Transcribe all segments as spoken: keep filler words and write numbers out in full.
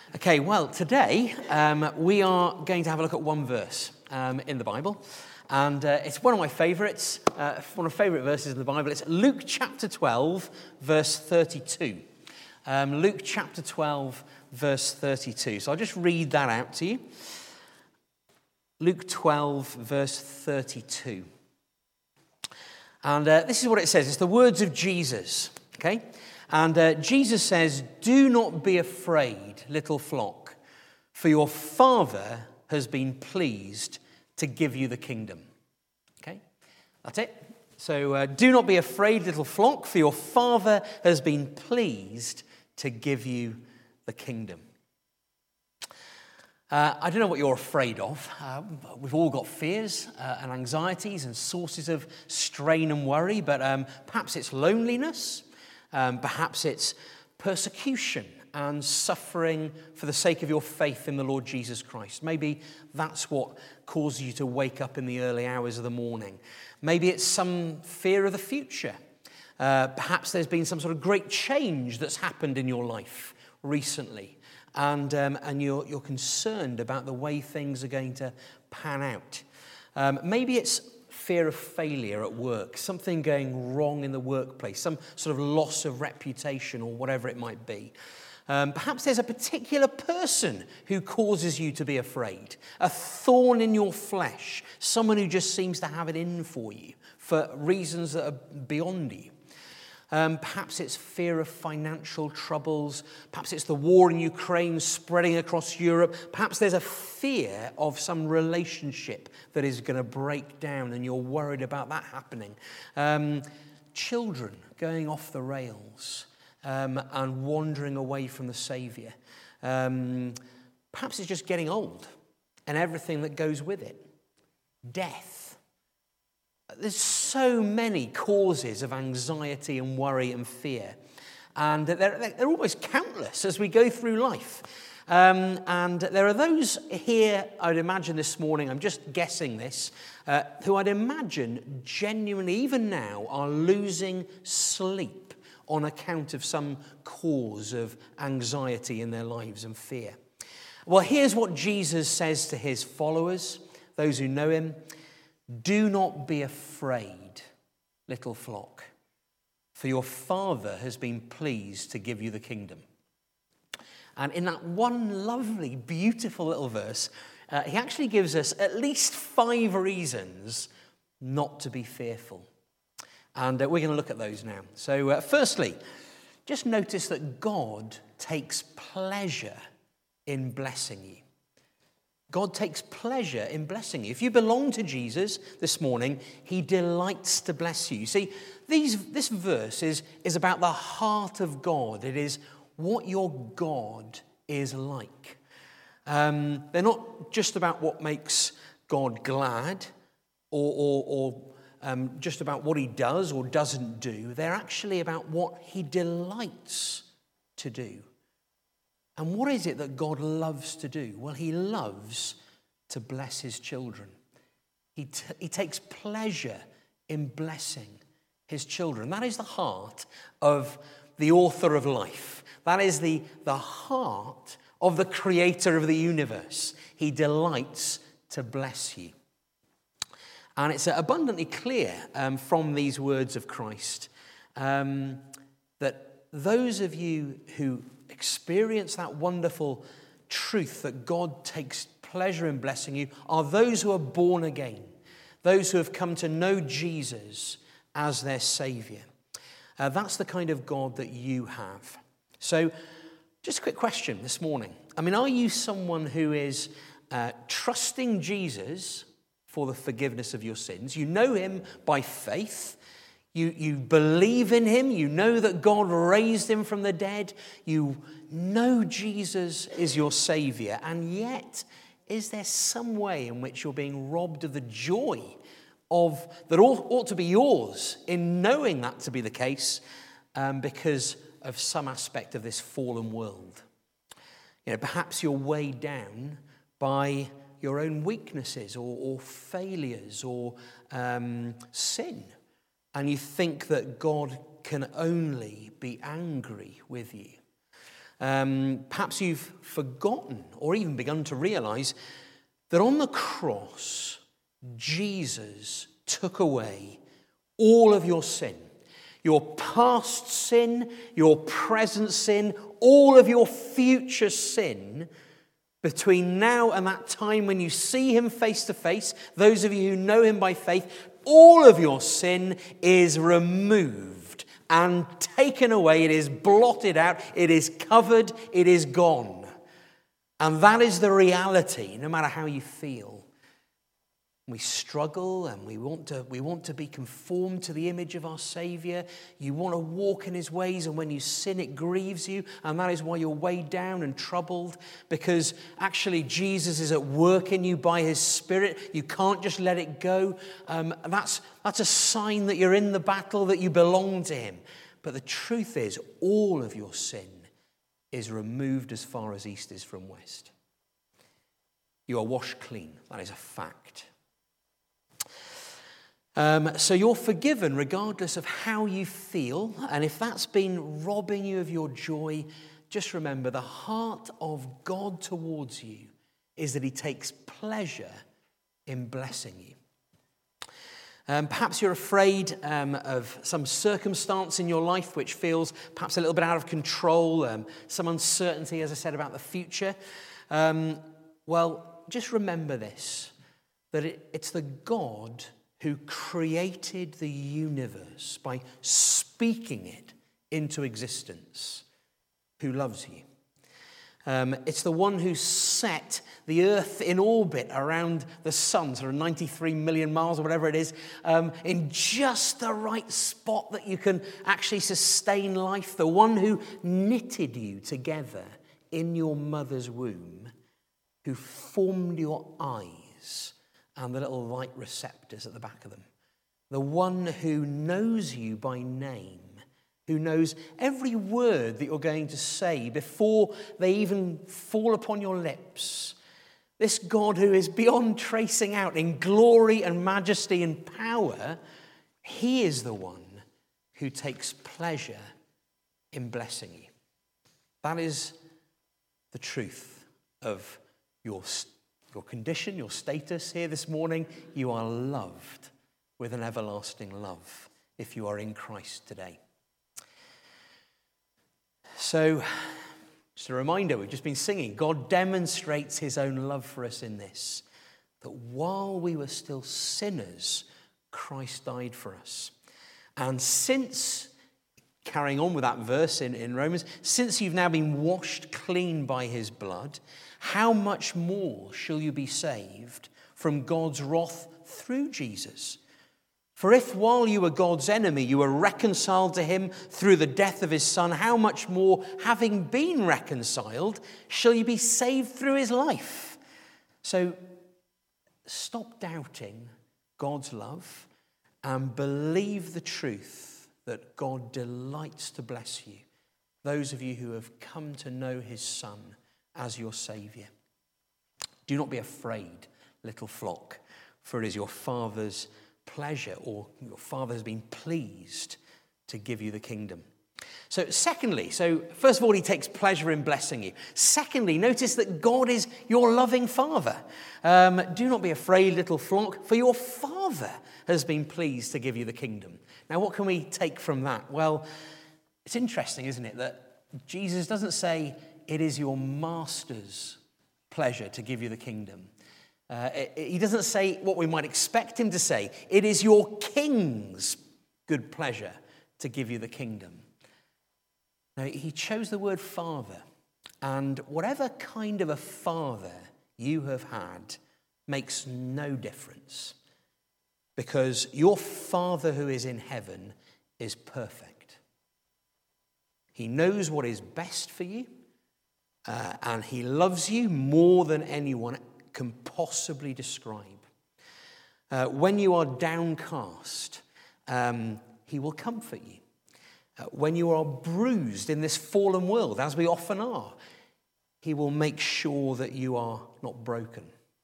Okay, well, today um, we are going to have a look at one verse um, in the Bible. And uh, it's one of my favourites, uh, one of my favourite verses in the Bible. It's Luke chapter twelve, verse thirty-two. Um, Luke chapter twelve, verse thirty-two. So I'll just read that out to you. Luke twelve, verse thirty-two. And uh, this is what it says. It's the words of Jesus, okay? And uh, Jesus says, "Do not be afraid, little flock, for your Father has been pleased to give you the kingdom." Okay, that's it. So uh, do not be afraid, little flock, for your Father has been pleased to give you the kingdom. Uh, I don't know what you're afraid of. Uh, we've all got fears uh, and anxieties and sources of strain and worry, but um, perhaps it's loneliness. Um, perhaps it's persecution and suffering for the sake of your faith in the Lord Jesus Christ. Maybe that's what causes you to wake up in the early hours of the morning. Maybe it's some fear of the future. Uh, perhaps there's been some sort of great change that's happened in your life recently, and um, and you're you're concerned about the way things are going to pan out. Um, maybe it's fear of failure at work, something going wrong in the workplace, some sort of loss of reputation or whatever it might be. Um, perhaps there's a particular person who causes you to be afraid, a thorn in your flesh, someone who just seems to have it in for you for reasons that are beyond you. Um, perhaps it's fear of financial troubles. Perhaps it's the war in Ukraine spreading across Europe. Perhaps there's a fear of some relationship that is going to break down and you're worried about that happening. Um, children going off the rails um, and wandering away from the Saviour. Um, perhaps it's just getting old and everything that goes with it. Death. There's so many causes of anxiety and worry and fear. And they're, they're almost countless as we go through life. Um, and there are those here, I'd imagine this morning, I'm just guessing this, uh, who I'd imagine genuinely, even now, are losing sleep on account of some cause of anxiety in their lives and fear. Well, here's what Jesus says to his followers, those who know him. "Do not be afraid, little flock, for your Father has been pleased to give you the kingdom." And in that one lovely, beautiful little verse, uh, he actually gives us at least five reasons not to be fearful. And uh, we're going to look at those now. So uh, firstly, just notice that God takes pleasure in blessing you. God takes pleasure in blessing you. If you belong to Jesus this morning, he delights to bless you. See, these, this verse is, is about the heart of God. It is what your God is like. Um, they're not just about what makes God glad or, or, or um, just about what he does or doesn't do. They're actually about what he delights to do. And what is it that God loves to do? Well, he loves to bless his children. He, t- he takes pleasure in blessing his children. That is the heart of the author of life. That is the, the heart of the creator of the universe. He delights to bless you. And it's abundantly clear um, from these words of Christ um, that those of you who experience that wonderful truth that God takes pleasure in blessing you are those who are born again, those who have come to know Jesus as their Saviour. Uh, that's the kind of God that you have. So, just a quick question this morning. I mean, are you someone who is uh, trusting Jesus for the forgiveness of your sins? You know him by faith. You, you believe in him. You know that God raised him from the dead. You know Jesus is your Saviour. And yet, is there some way in which you're being robbed of the joy of that ought, ought to be yours in knowing that to be the case um, because of some aspect of this fallen world? You know, perhaps you're weighed down by your own weaknesses or, or failures or um, sin. And you think that God can only be angry with you. Um, perhaps you've forgotten or even begun to realize that on the cross, Jesus took away all of your sin. Your past sin, your present sin, all of your future sin. Between now and that time when you see him face to face, those of you who know him by faith, all of your sin is removed and taken away. It is blotted out. It is covered. It is gone. And that is the reality, no matter how you feel. We struggle and we want to we want to be conformed to the image of our Saviour. You want to walk in his ways, and when you sin, it grieves you, and that is why you're weighed down and troubled, because actually Jesus is at work in you by his Spirit. You can't just let it go. Um, that's, that's a sign that you're in the battle, that you belong to him. But the truth is, all of your sin is removed as far as east is from west. You are washed clean. That is a fact. Um, so you're forgiven regardless of how you feel. And if that's been robbing you of your joy, just remember the heart of God towards you is that he takes pleasure in blessing you. Um, perhaps you're afraid um, of some circumstance in your life which feels perhaps a little bit out of control, um, some uncertainty, as I said, about the future. Um, well, just remember this, that it, it's the God who created the universe by speaking it into existence, who loves you. Um, it's the one who set the earth in orbit around the sun, sort of ninety-three million miles or whatever it is, um, in just the right spot that you can actually sustain life. The one who knitted you together in your mother's womb, who formed your eyes and the little light receptors at the back of them. The one who knows you by name, who knows every word that you're going to say before they even fall upon your lips. This God who is beyond tracing out in glory and majesty and power, he is the one who takes pleasure in blessing you. That is the truth of your Your condition, your status here this morning. You are loved with an everlasting love if you are in Christ today. So, just a reminder, we've just been singing, God demonstrates his own love for us in this, that while we were still sinners, Christ died for us. And since, carrying on with that verse in, in Romans, since you've now been washed clean by his blood, how much more shall you be saved from God's wrath through Jesus? For if while you were God's enemy, you were reconciled to him through the death of his Son, how much more, having been reconciled, shall you be saved through his life? So stop doubting God's love and believe the truth that God delights to bless you, those of you who have come to know his Son as your Saviour. Do not be afraid, little flock, for it is your Father's pleasure, or your Father has been pleased to give you the kingdom. So secondly, so first of all, he takes pleasure in blessing you. Secondly, notice that God is your loving Father. Um, do not be afraid, little flock, for your Father has been pleased to give you the kingdom. Now, what can we take from that? Well, it's interesting, isn't it, that Jesus doesn't say, it is your master's pleasure to give you the kingdom. Uh, it, it, he doesn't say what we might expect him to say. It is your king's good pleasure to give you the kingdom. Now, he chose the word father, and whatever kind of a father you have had makes no difference, because your Father who is in heaven is perfect. He knows what is best for you. Uh, and he loves you more than anyone can possibly describe. Uh, when you are downcast, um, he will comfort you. Uh, when you are bruised in this fallen world, as we often are, he will make sure that you are not broken.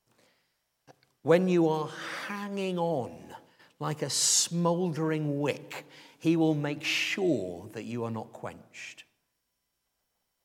When you are hanging on like a smouldering wick, he will make sure that you are not quenched.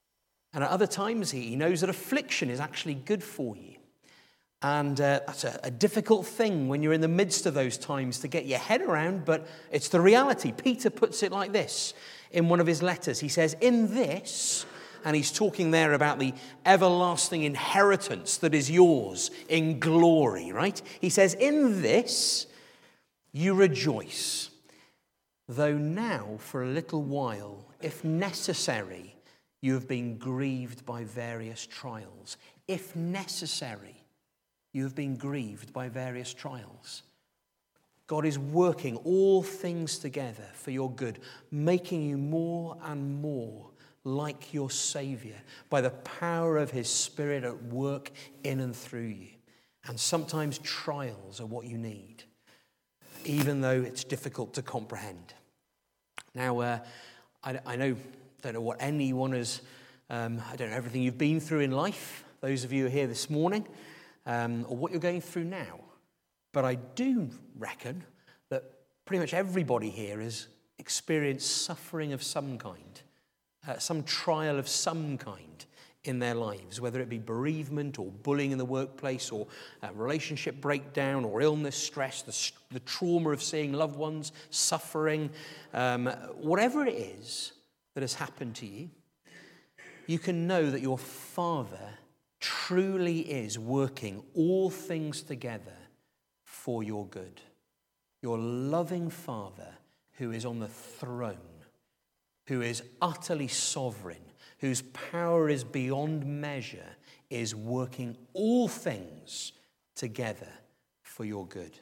And at other times, he knows that affliction is actually good for you. And uh, that's a, a difficult thing when you're in the midst of those times to get your head around, but it's the reality. Peter puts it like this in one of his letters. He says, in this, and he's talking there about the everlasting inheritance that is yours in glory, right? He says, in this you rejoice, though now for a little while, if necessary, you have been grieved by various trials. If necessary, you have been grieved by various trials. God is working all things together for your good, making you more and more like your Saviour by the power of his Spirit at work in and through you. And sometimes trials are what you need, even though it's difficult to comprehend. Now, uh, I, I know, don't know what anyone has, um, I don't know everything you've been through in life, those of you who are here this morning, um, or what you're going through now. But I do reckon that pretty much everybody here has experienced suffering of some kind, uh, some trial of some kind in their lives, whether it be bereavement or bullying in the workplace or uh, relationship breakdown or illness, stress, the, the trauma of seeing loved ones suffering, um, whatever it is that has happened to you, you can know that your Father truly is working all things together for your good. Your loving Father who is on the throne, who is utterly sovereign, whose power is beyond measure, is working all things together for your good.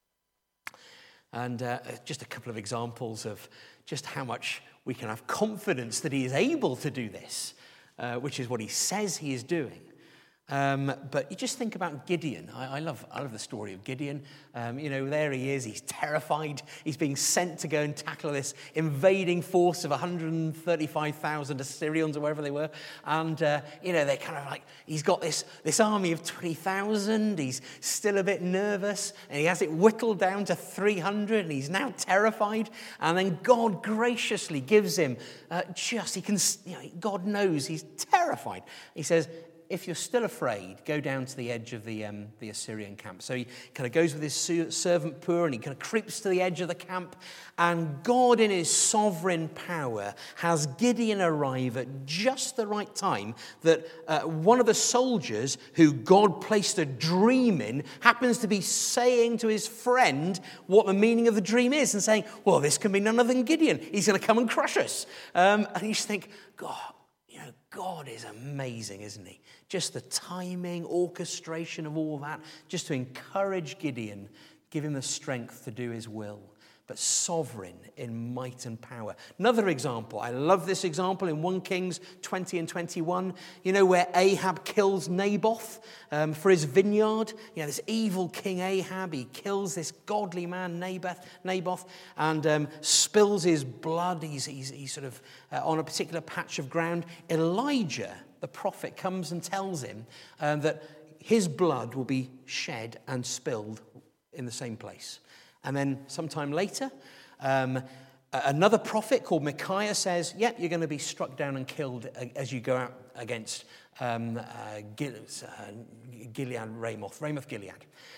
And uh, just a couple of examples of just how much we can have confidence that he is able to do this, uh, which is what he says he is doing. Um, but you just think about Gideon. I, I love I love the story of Gideon. Um, you know, there he is. He's terrified. He's being sent to go and tackle this invading force of one hundred thirty-five thousand Assyrians or wherever they were. And, uh, you know, they're kind of like, he's got this, this army of twenty thousand. He's still a bit nervous. And he has it whittled down to three hundred. And he's now terrified. And then God graciously gives him uh, just, he can, you know, God knows he's terrified. He says, if you're still afraid, go down to the edge of the um, the Assyrian camp. So he kind of goes with his servant Pur and he kind of creeps to the edge of the camp. And God in his sovereign power has Gideon arrive at just the right time that uh, one of the soldiers who God placed a dream in happens to be saying to his friend what the meaning of the dream is and saying, well, this can be none other than Gideon. He's going to come and crush us. Um, and you just think, God, you know, God is amazing, isn't he? Just the timing, orchestration of all that, just to encourage Gideon, give him the strength to do his will, but sovereign in might and power. Another example, I love this example in First Kings twenty and twenty-one, you know, where Ahab kills Naboth um, for his vineyard. You know, this evil King Ahab, he kills this godly man, Naboth, Naboth and um, spills his blood. He's, he's, he's sort of uh, on a particular patch of ground. Elijah, the prophet, comes and tells him um, that his blood will be shed and spilled in the same place. And then sometime later, um, another prophet called Micaiah says, yep, you're going to be struck down and killed as you go out against um, uh, Gilead, uh, Gilead, Ramoth, Ramoth Gilead.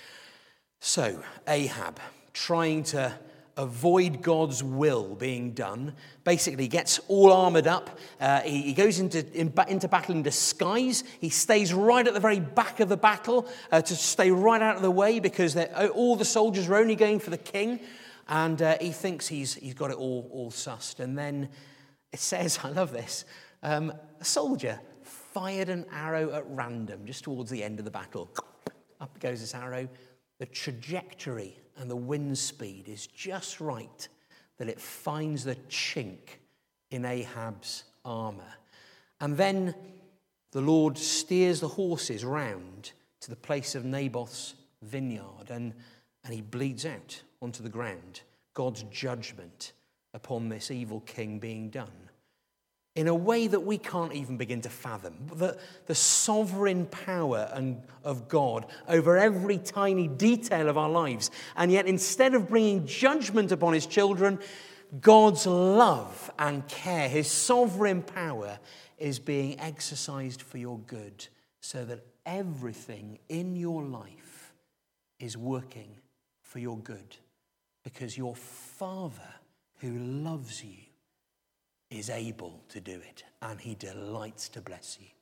So Ahab, trying to avoid God's will being done, basically gets all armored up. Uh, he, he goes into, in, into battle in disguise. He stays right at the very back of the battle uh, to stay right out of the way because all the soldiers are only going for the king. And uh, he thinks he's he's got it all, all sussed. And then it says, I love this, um, a soldier fired an arrow at random just towards the end of the battle. Up goes this arrow. The trajectory and the wind speed is just right that it finds the chink in Ahab's armor. And then the Lord steers the horses round to the place of Naboth's vineyard, and, and he bleeds out onto the ground. God's judgment upon this evil king being done in a way that we can't even begin to fathom. The, the sovereign power and, of God over every tiny detail of our lives. And yet instead of bringing judgment upon his children, God's love and care, his sovereign power is being exercised for your good, so that everything in your life is working for your good, because your Father who loves you is able to do it, and he delights to bless you.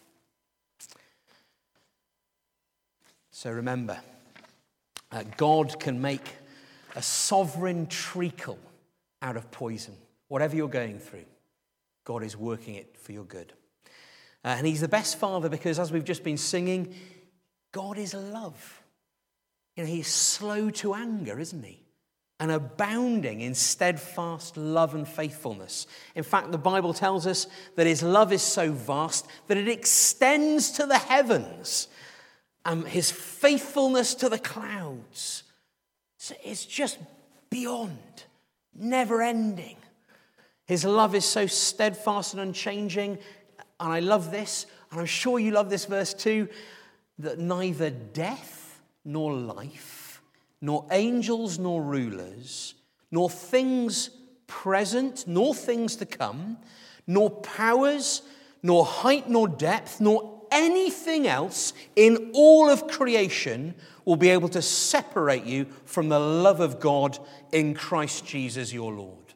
So remember, uh, God can make a sovereign treacle out of poison. Whatever you're going through, God is working it for your good. Uh, and he's the best Father because, as we've just been singing, God is love. You know, he's slow to anger, isn't he? And abounding in steadfast love and faithfulness. In fact, the Bible tells us that his love is so vast that it extends to the heavens, and his faithfulness to the clouds. So it's just beyond, never ending. His love is so steadfast and unchanging. And I love this, and I'm sure you love this verse too, that neither death nor life, nor angels nor rulers, nor things present, nor things to come, nor powers, nor height nor depth, nor anything else in all of creation will be able to separate you from the love of God in Christ Jesus your Lord.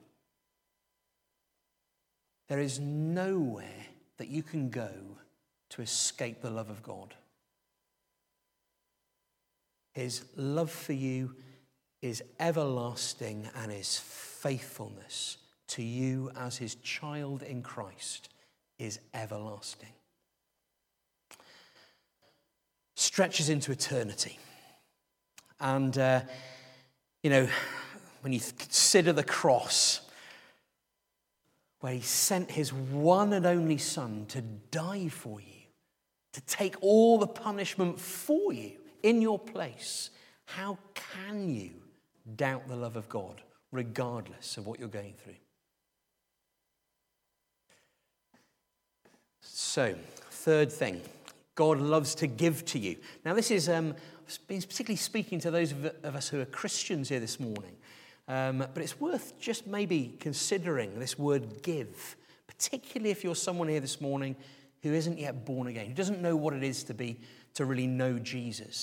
There is nowhere that you can go to escape the love of God. His love for you is everlasting, and his faithfulness to you as his child in Christ is everlasting. Stretches into eternity. And, uh, you know, when you consider the cross, where he sent his one and only Son to die for you, to take all the punishment for you in your place, how can you doubt the love of God, regardless of what you're going through? So, third thing, God loves to give to you. Now, this is um, particularly speaking to those of, of us who are Christians here this morning. Um, but it's worth just maybe considering this word give, particularly if you're someone here this morning who isn't yet born again, who doesn't know what it is to be, to really know Jesus.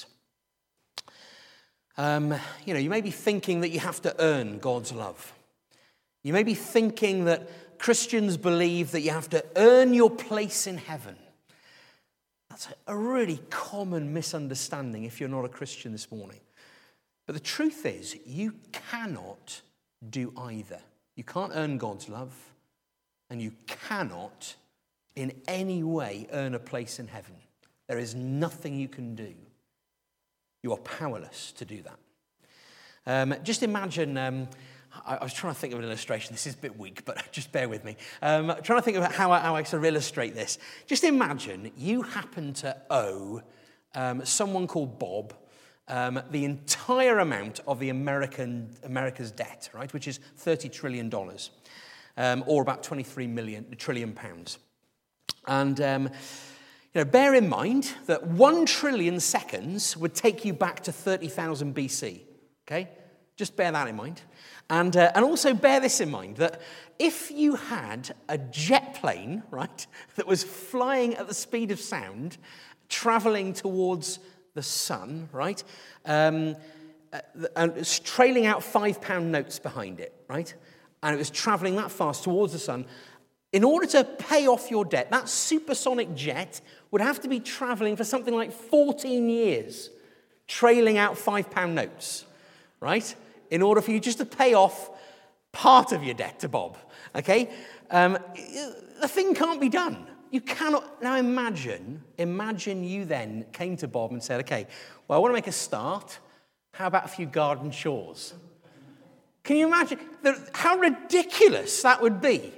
Um, you know, you may be thinking that you have to earn God's love. You may be thinking that Christians believe that you have to earn your place in heaven. That's a really common misunderstanding if you're not a Christian this morning. But the truth is, you cannot do either. You can't earn God's love, and you cannot in any way earn a place in heaven. There is nothing you can do. You are powerless to do that. Um, just imagine, um, I, I was trying to think of an illustration. This is a bit weak, but just bear with me. Um, trying to think about how I, how I sort of illustrate this. Just imagine you happen to owe um, someone called Bob Um, the entire amount of the American America's debt, right, which is thirty trillion dollars, um, or about twenty-three million trillion pounds. And um, you know, bear in mind that one trillion seconds would take you back to thirty thousand B C. Okay, just bear that in mind, and uh, and also bear this in mind, that if you had a jet plane, right, that was flying at the speed of sound, traveling towards the sun, right? Um, uh, and it was trailing out five pound notes behind it, right? And it was traveling that fast towards the sun. In order to pay off your debt, that supersonic jet would have to be traveling for something like fourteen years, trailing out five pound notes, right? In order for you just to pay off part of your debt to Bob, okay? Um, the thing can't be done. You cannot. Now imagine, imagine you then came to Bob and said, okay, well, I want to make a start. How about a few garden chores? Can you imagine the, how ridiculous that would be?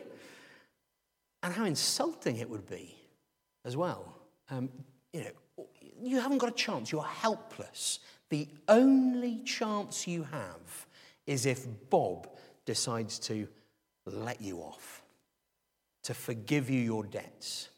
And how insulting it would be as well. Um, you know, you haven't got a chance. You're helpless. The only chance you have is if Bob decides to let you off, to forgive you your debts.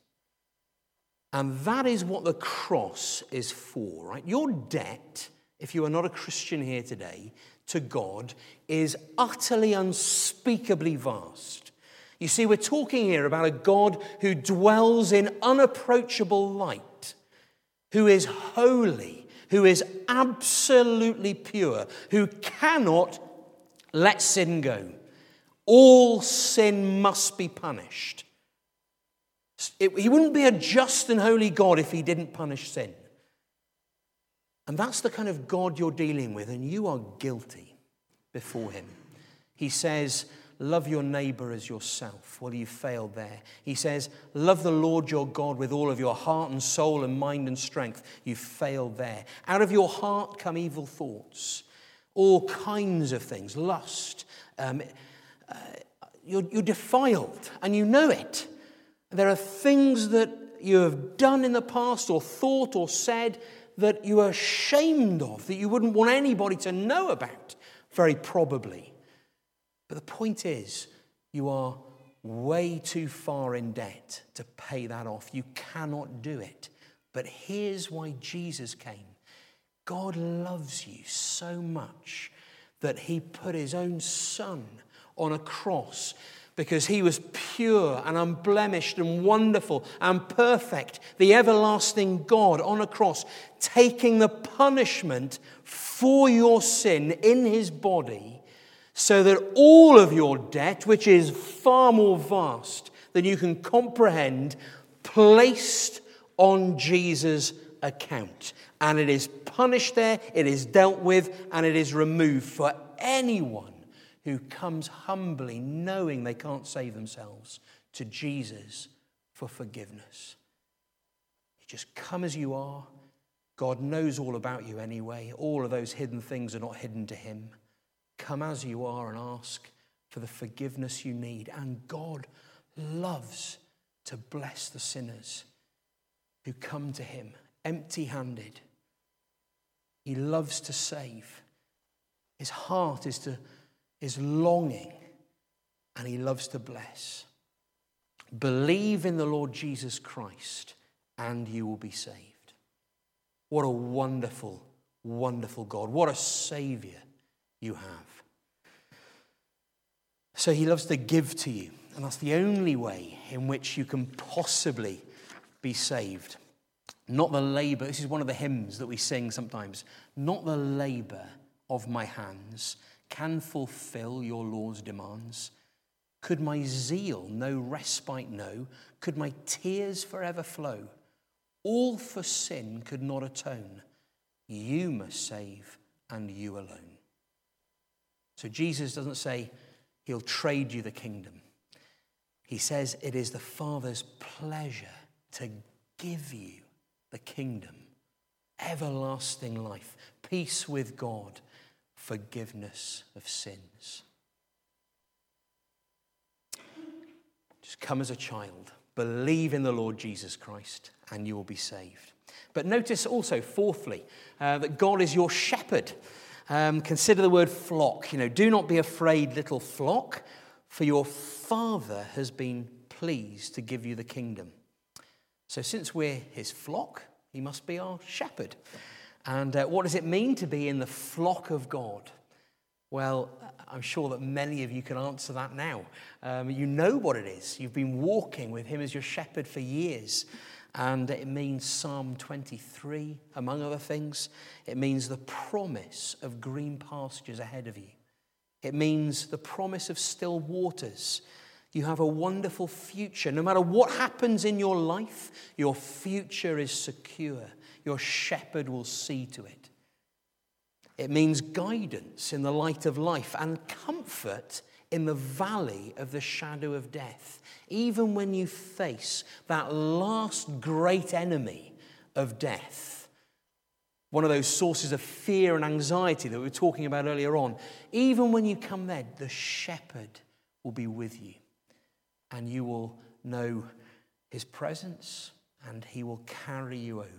And that is what the cross is for, right? Your debt, if you are not a Christian here today, to God is utterly unspeakably vast. You see, we're talking here about a God who dwells in unapproachable light, who is holy, who is absolutely pure, who cannot let sin go. All sin must be punished. It, he wouldn't be a just and holy God if he didn't punish sin. And that's the kind of God you're dealing with, and you are guilty before him. He says, love your neighbor as yourself. Well, you failed there. He says, love the Lord your God with all of your heart and soul and mind and strength. You failed there. Out of your heart come evil thoughts, all kinds of things, lust. Um, uh, you're, you're defiled, and you know it. There are things that you have done in the past or thought or said that you are ashamed of, that you wouldn't want anybody to know about, very probably. But the point is, you are way too far in debt to pay that off. You cannot do it. But here's why Jesus came. God loves you so much that he put his own son on a cross because he was pure and unblemished and wonderful and perfect, the everlasting God on a cross, taking the punishment for your sin in his body, so that all of your debt, which is far more vast than you can comprehend, placed on Jesus' account. And it is punished there, it is dealt with, and it is removed for anyone who comes humbly, knowing they can't save themselves, to Jesus for forgiveness. You just come as you are. God knows all about you anyway. All of those hidden things are not hidden to him. Come as you are and ask for the forgiveness you need. And God loves to bless the sinners who come to him empty-handed. He loves to save. His heart is to is longing, and he loves to bless. Believe in the Lord Jesus Christ, and you will be saved. What a wonderful, wonderful God. What a Savior you have. So he loves to give to you, and that's the only way in which you can possibly be saved. Not the labor, this is one of the hymns that we sing sometimes, not the labor of my hands can fulfill your law's demands. Could my zeal no respite know? Could my tears forever flow? All for sin could not atone. You must save, and you alone. So Jesus doesn't say he'll trade you the kingdom. He says it is the Father's pleasure to give you the kingdom, everlasting life, peace with God, forgiveness of sins. Just come as a child, believe in the Lord Jesus Christ, and you will be saved. But notice also, fourthly, uh, that God is your shepherd. Um, consider the word flock. You know, do not be afraid, little flock, for your Father has been pleased to give you the kingdom. So since we're his flock, he must be our shepherd. And uh, what does it mean to be in the flock of God? Well, I'm sure that many of you can answer that now. Um, you know what it is. You've been walking with him as your shepherd for years. And it means Psalm twenty-three, among other things. It means the promise of green pastures ahead of you. It means the promise of still waters. You have a wonderful future. No matter what happens in your life, your future is secure. Your shepherd will see to it. It means guidance in the light of life and comfort in the valley of the shadow of death. Even when you face that last great enemy of death, one of those sources of fear and anxiety that we were talking about earlier on, even when you come there, the shepherd will be with you, and you will know his presence, and he will carry you over.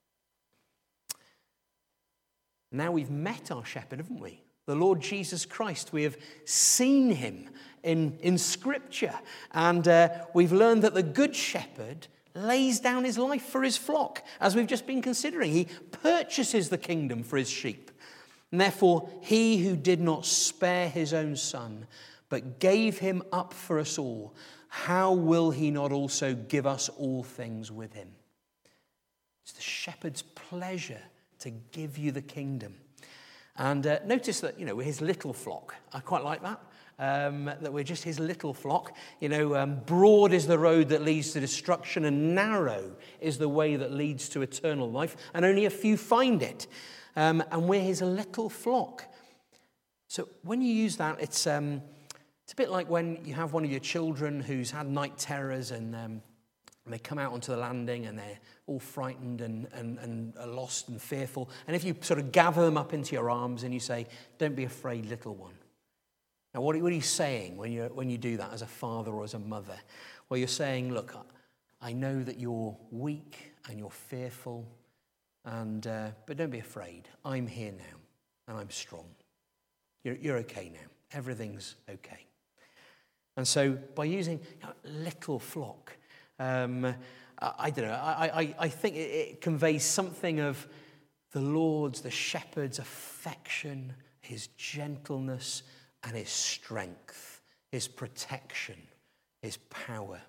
Now we've met our shepherd, haven't we? The Lord Jesus Christ. We have seen him in, in Scripture. And uh, we've learned that the Good Shepherd lays down his life for his flock, as we've just been considering. He purchases the kingdom for his sheep. And therefore, he who did not spare his own son, but gave him up for us all, how will he not also give us all things with him? It's the shepherd's pleasure to give you the kingdom. And uh, notice that, you know, we're his little flock. I quite like that. Um, that we're just his little flock. You know, um, broad is the road that leads to destruction, and narrow is the way that leads to eternal life, and only a few find it. Um, and we're his little flock. So when you use that, it's um, it's a bit like when you have one of your children who's had night terrors, and um, they come out onto the landing and they're all frightened and, and, and are lost and fearful. And if you sort of gather them up into your arms and you say, "Don't be afraid, little one." Now, what are you saying when you when you do that as a father or as a mother? Well, you're saying, look, I know that you're weak and you're fearful, and uh, but don't be afraid. I'm here now, and I'm strong. You're, you're okay now. Everything's okay. And so by using you know, little flock, um, I, I don't know, I, I, I think it, it conveys something of the Lord's, the shepherd's affection, his gentleness, and his strength, his protection, his power.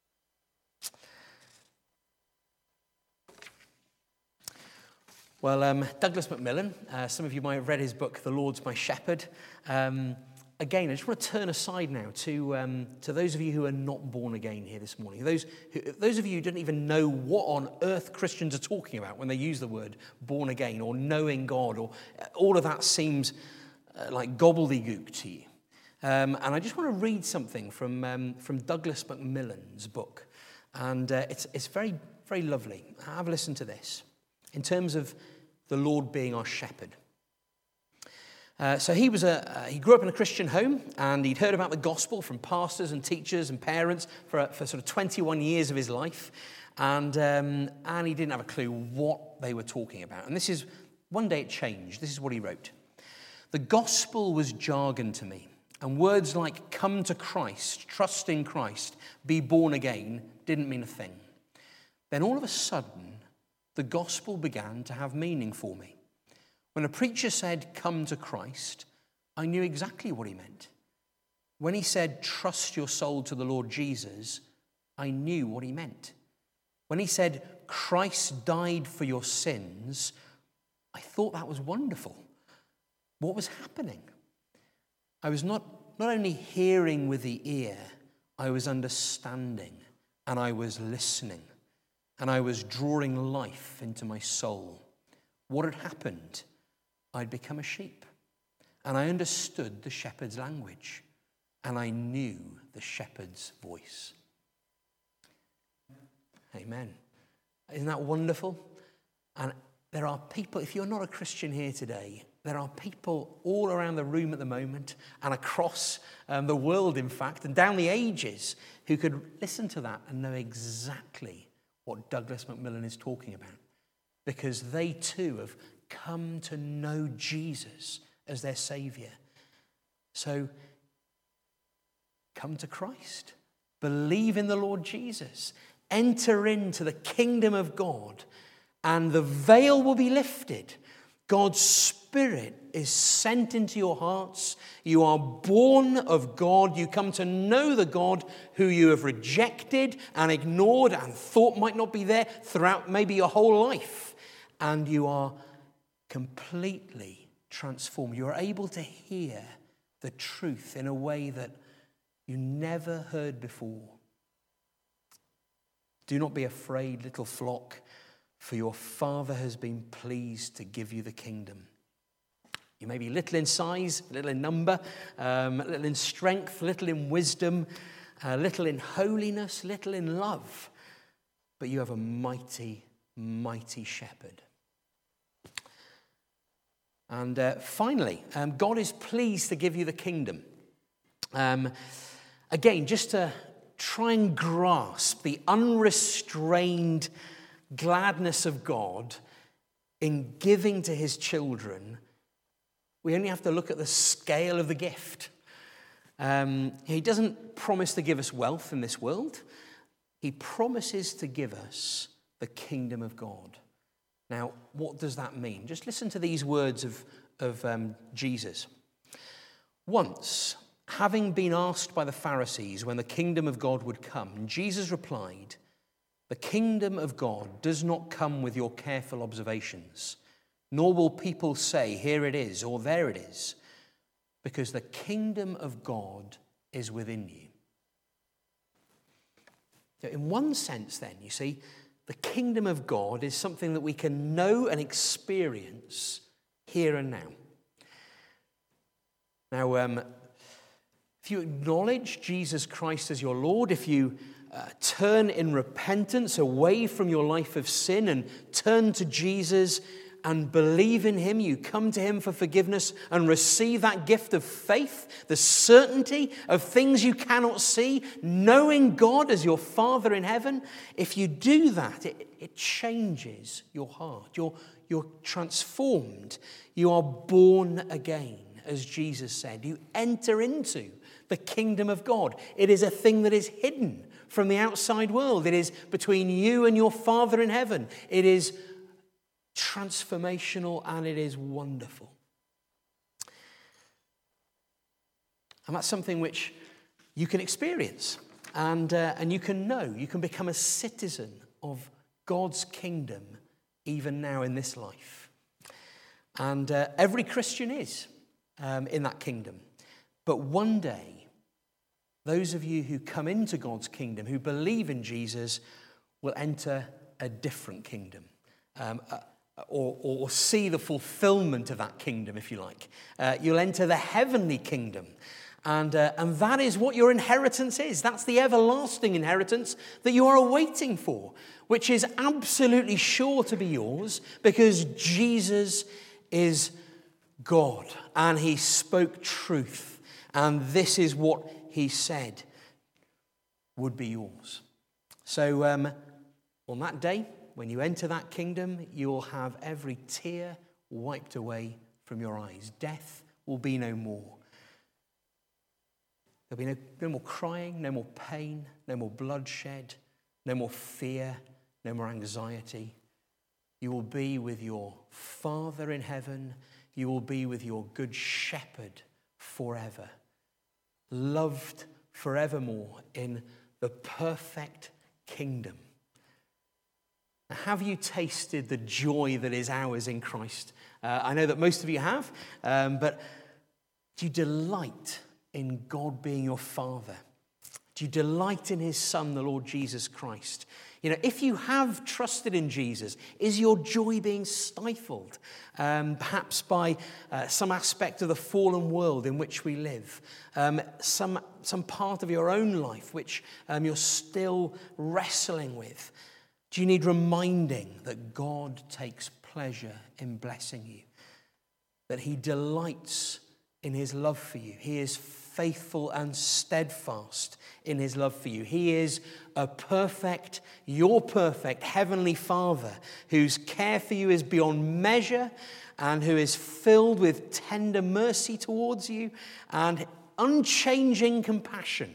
Well, um, Douglas Macmillan, uh, some of you might have read his book, The Lord's My Shepherd. Um, again, I just want to turn aside now to um, to those of you who are not born again here this morning. Those who, those of you who don't even know what on earth Christians are talking about when they use the word born again or knowing God, or all of that seems uh, like gobbledygook to you. Um, and I just want to read something from um, from Douglas Macmillan's book, and uh, it's it's very very lovely. Have a listen to this. In terms of the Lord being our shepherd. Uh, so he was a uh, he grew up in a Christian home, and he'd heard about the gospel from pastors and teachers and parents for for sort of twenty-one years of his life, and um, and he didn't have a clue what they were talking about. And this is one day it changed. This is what he wrote: "The gospel was jargon to me, and words like come to Christ, trust in Christ, be born again didn't mean a thing. Then all of a sudden, the gospel began to have meaning for me. When a preacher said, 'Come to Christ,' I knew exactly what he meant. When he said, 'Trust your soul to the Lord Jesus,' I knew what he meant. When he said, 'Christ died for your sins,' I thought that was wonderful. What was happening? I was not, not only hearing with the ear, I was understanding, and I was listening. And I was drawing life into my soul. What had happened? I'd become a sheep. And I understood the shepherd's language. And I knew the shepherd's voice." Amen. Isn't that wonderful? And there are people, if you're not a Christian here today, there are people all around the room at the moment and across um, the world, in fact, and down the ages who could listen to that and know exactly what Douglas Macmillan is talking about, because they too have come to know Jesus as their Savior. So come to Christ, believe in the Lord Jesus, enter into the kingdom of God, and the veil will be lifted. God's Spirit is sent into your hearts. You are born of God. You come to know the God who you have rejected and ignored and thought might not be there throughout maybe your whole life. And you are completely transformed. You are able to hear the truth in a way that you never heard before. Do not be afraid, little flock, for your Father has been pleased to give you the kingdom. You may be little in size, little in number, um, little in strength, little in wisdom, uh, little in holiness, little in love, but you have a mighty, mighty shepherd. And uh, finally, um, God is pleased to give you the kingdom. Um, again, just to try and grasp the unrestrained gladness of God in giving to his children, we only have to look at the scale of the gift. Um, he doesn't promise to give us wealth in this world. He promises to give us the kingdom of God. Now, what does that mean? Just listen to these words of, of um, Jesus. Once, Having been asked by the Pharisees when the kingdom of God would come, Jesus replied, "The kingdom of God does not come with your careful observations, nor will people say, 'Here it is,' or 'There it is,' because the kingdom of God is within you." So in one sense then, you see, the kingdom of God is something that we can know and experience here and now. Now, um, if you acknowledge Jesus Christ as your Lord, if you uh, turn in repentance away from your life of sin and turn to Jesus and believe in him, you come to him for forgiveness and receive that gift of faith, the certainty of things you cannot see, knowing God as your Father in heaven. If you do that, it, it changes your heart. You're, you're transformed. You are born again, as Jesus said. You enter into the kingdom of God. It is a thing that is hidden from the outside world. It is between you and your Father in heaven. It is transformational and it is wonderful. And that's something which you can experience and, uh, and you can know. You can become a citizen of God's kingdom even now in this life. And uh, every Christian is um, in that kingdom. But one day, those of you who come into God's kingdom, who believe in Jesus, will enter a different kingdom. Um, uh, Or, or see the fulfillment of that kingdom, if you like. Uh, you'll enter the heavenly kingdom. And, uh, and that is what your inheritance is. That's the everlasting inheritance that you are awaiting for, which is absolutely sure to be yours because Jesus is God and he spoke truth. And this is what he said would be yours. So um, on that day, when you enter that kingdom, you will have every tear wiped away from your eyes. Death will be no more. There'll be no, no more crying, no more pain, no more bloodshed, no more fear, no more anxiety. You will be with your Father in heaven. You will be with your good shepherd forever. Loved forevermore in the perfect kingdom. Have you tasted the joy that is ours in Christ? Uh, I know that most of you have, um, but do you delight in God being your Father? Do you delight in his Son, the Lord Jesus Christ? You know, if you have trusted in Jesus, is your joy being stifled? Um, perhaps by uh, some aspect of the fallen world in which we live. Um, some, some part of your own life which um, you're still wrestling with. Do you need reminding that God takes pleasure in blessing you? That he delights in his love for you. He is faithful and steadfast in his love for you. He is a perfect, your perfect heavenly Father whose care for you is beyond measure and who is filled with tender mercy towards you and unchanging compassion.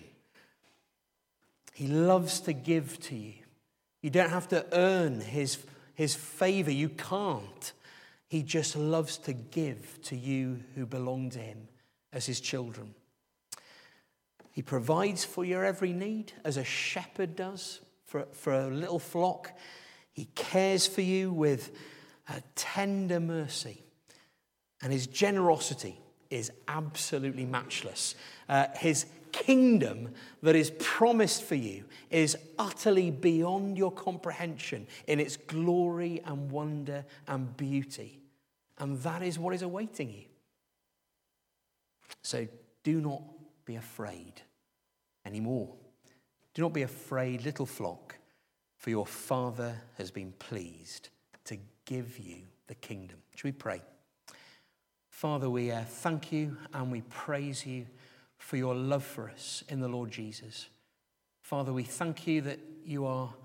He loves to give to you. You don't have to earn his, his favor. You can't. He just loves to give to you who belong to him as his children. He provides for your every need as a shepherd does for, for a little flock. He cares for you with a tender mercy. And his generosity is absolutely matchless. Uh, his kingdom that is promised for you is utterly beyond your comprehension in its glory and wonder and beauty. And that is what is awaiting you. So do not be afraid anymore. Do not be afraid, little flock, for your Father has been pleased to give you the kingdom. Shall we pray? Father, we uh, thank you and we praise you for your love for us in the Lord Jesus. Father, we thank you that you are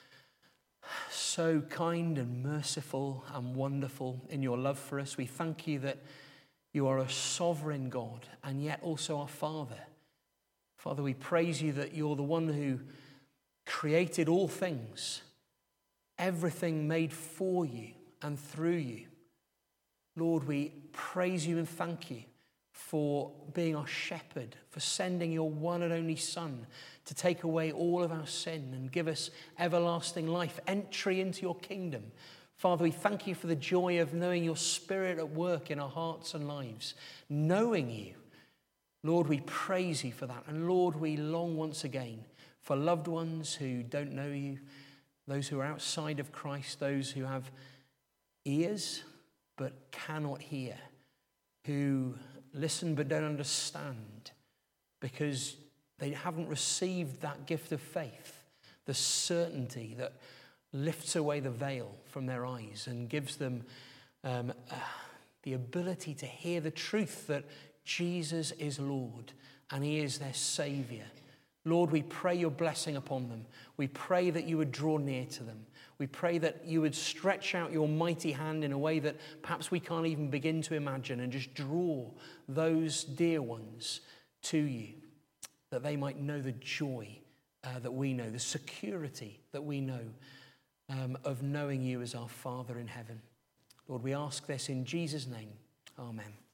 so kind and merciful and wonderful in your love for us. We thank you that you are a sovereign God and yet also our Father. Father, we praise you that you're the one who created all things, everything made for you and through you. Lord, we praise you and thank you for being our shepherd, for sending your one and only Son to take away all of our sin and give us everlasting life, entry into your kingdom. Father, we thank you for the joy of knowing your Spirit at work in our hearts and lives, knowing you. Lord, we praise you for that. And Lord, we long once again for loved ones who don't know you, those who are outside of Christ, those who have ears but cannot hear, who listen but don't understand because they haven't received that gift of faith, the certainty that lifts away the veil from their eyes and gives them um, uh, the ability to hear the truth that Jesus is Lord and he is their Saviour. Lord, we pray your blessing upon them. We pray that you would draw near to them. We pray that you would stretch out your mighty hand in a way that perhaps we can't even begin to imagine and just draw those dear ones to you, that they might know the joy uh, that we know, the security that we know um, of knowing you as our Father in heaven. Lord, we ask this in Jesus' name. Amen.